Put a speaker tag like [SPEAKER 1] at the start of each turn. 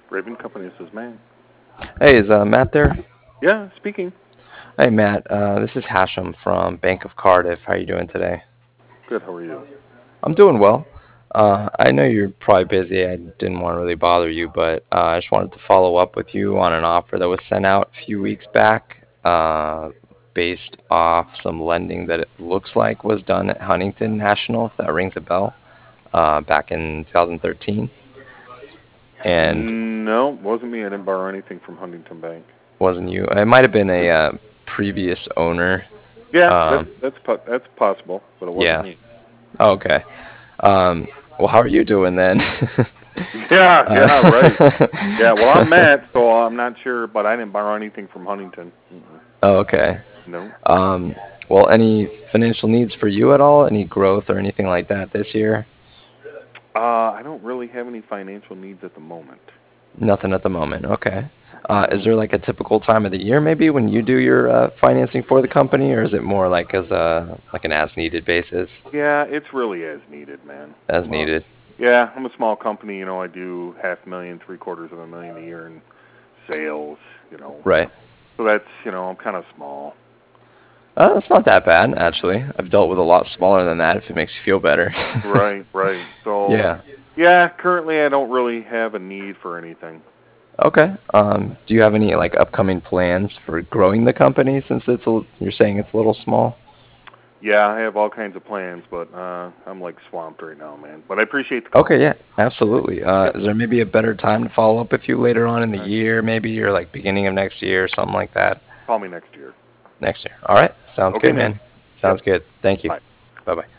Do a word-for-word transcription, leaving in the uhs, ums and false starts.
[SPEAKER 1] Raven Company, this is Matt.
[SPEAKER 2] Hey, is uh, Matt there?
[SPEAKER 1] Yeah, speaking.
[SPEAKER 2] Hey, Matt. Uh, this is Hashem from Bank of Cardiff. How are you doing today?
[SPEAKER 1] Good, how are you?
[SPEAKER 2] I'm doing well. Uh, I know you're probably busy. I didn't want to really bother you, but uh, I just wanted to follow up with you on an offer that was sent out a few weeks back, uh, based off some lending that it looks like was done at Huntington National, if that rings a bell, uh, back in twenty thirteen. And
[SPEAKER 1] No, wasn't me. I didn't borrow anything from Huntington Bank.
[SPEAKER 2] wasn't you? It might have been a uh, previous owner.
[SPEAKER 1] Yeah, that's
[SPEAKER 2] Um,
[SPEAKER 1] that's po- that's possible, but it wasn't
[SPEAKER 2] yeah.
[SPEAKER 1] me.
[SPEAKER 2] Oh, okay. Um, well, how are you doing then?
[SPEAKER 1] Yeah, yeah, right.
[SPEAKER 2] uh,
[SPEAKER 1] Yeah, well, I'm Matt, so I'm not sure, but I didn't borrow anything from Huntington. Mm-mm.
[SPEAKER 2] oh, okay.
[SPEAKER 1] No.
[SPEAKER 2] Um, well, any financial needs for you at all? Any growth or anything like that this year?
[SPEAKER 1] Uh, I don't really have any financial needs at the moment.
[SPEAKER 2] Nothing at the moment. Okay. Uh, is
[SPEAKER 1] No.
[SPEAKER 2] there like a typical time of the year maybe when you do your uh, financing for the company, or is it more like as a like an as needed basis?
[SPEAKER 1] Yeah, it's really as needed, man.
[SPEAKER 2] As
[SPEAKER 1] I'm a
[SPEAKER 2] needed.
[SPEAKER 1] yeah, I'm a small company. You know, I do half a million, three quarters of a million a year in sales. You know,
[SPEAKER 2] Right.
[SPEAKER 1] so that's you know, I'm kind of small.
[SPEAKER 2] Uh, that's not that bad, actually. I've dealt with a lot smaller than that if it makes you feel better.
[SPEAKER 1] Right, right. So,
[SPEAKER 2] Yeah.
[SPEAKER 1] yeah, currently I don't really have a need for anything.
[SPEAKER 2] Okay. Um, do you have any like upcoming plans for growing the company since it's a, you're saying it's a little small?
[SPEAKER 1] Yeah, I have all kinds of plans, but uh I'm like swamped right now, man. But I appreciate the call.
[SPEAKER 2] Okay, yeah, absolutely. Uh,
[SPEAKER 1] Yep.
[SPEAKER 2] is there maybe a better time to follow up with you later on in the
[SPEAKER 1] All right.
[SPEAKER 2] year, maybe, or like beginning of next year or something like that?
[SPEAKER 1] Call me next year.
[SPEAKER 2] Next year. All right. Sounds
[SPEAKER 1] Okay,
[SPEAKER 2] good,
[SPEAKER 1] man.
[SPEAKER 2] man.
[SPEAKER 1] Yep.
[SPEAKER 2] Sounds good. Thank you.
[SPEAKER 1] Bye.
[SPEAKER 2] Bye bye.